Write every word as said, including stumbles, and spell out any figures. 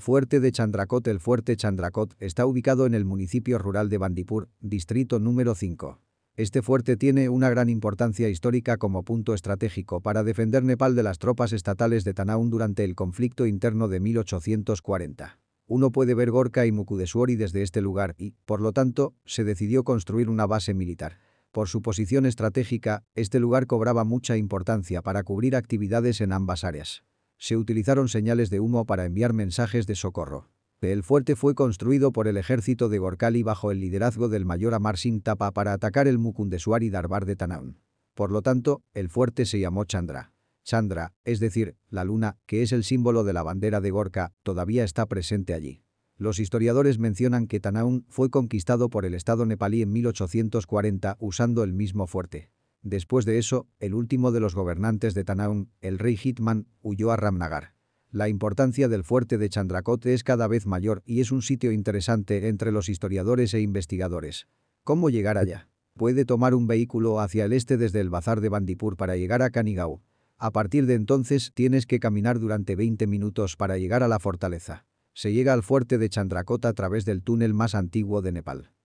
Fuerte de Chandrakot. El fuerte Chandrakot está ubicado en el municipio rural de Bandipur, distrito número cinco. Este fuerte tiene una gran importancia histórica como punto estratégico para defender Nepal de las tropas estatales de Tanaun durante el conflicto interno de mil ochocientos cuarenta. Uno puede ver Gorkha y Mukudeswari desde este lugar y, por lo tanto, se decidió construir una base militar. Por su posición estratégica, este lugar cobraba mucha importancia para cubrir actividades en ambas áreas. Se utilizaron señales de humo para enviar mensajes de socorro. El fuerte fue construido por el ejército de Gorkhali bajo el liderazgo del mayor Amar Singh Thapa para atacar el Mukundeswari Darbar de Tanaun. Por lo tanto, el fuerte se llamó Chandra. Chandra, es decir, la luna, que es el símbolo de la bandera de Gorkha, todavía está presente allí. Los historiadores mencionan que Tanaun fue conquistado por el Estado nepalí en mil ochocientos cuarenta usando el mismo fuerte. Después de eso, el último de los gobernantes de Tanaun, el rey Hitman, huyó a Ramnagar. La importancia del fuerte de Chandrakot es cada vez mayor y es un sitio interesante entre los historiadores e investigadores. ¿Cómo llegar allá? Puede tomar un vehículo hacia el este desde el bazar de Bandipur para llegar a Kanigao. A partir de entonces tienes que caminar durante veinte minutos para llegar a la fortaleza. Se llega al fuerte de Chandrakot a través del túnel más antiguo de Nepal.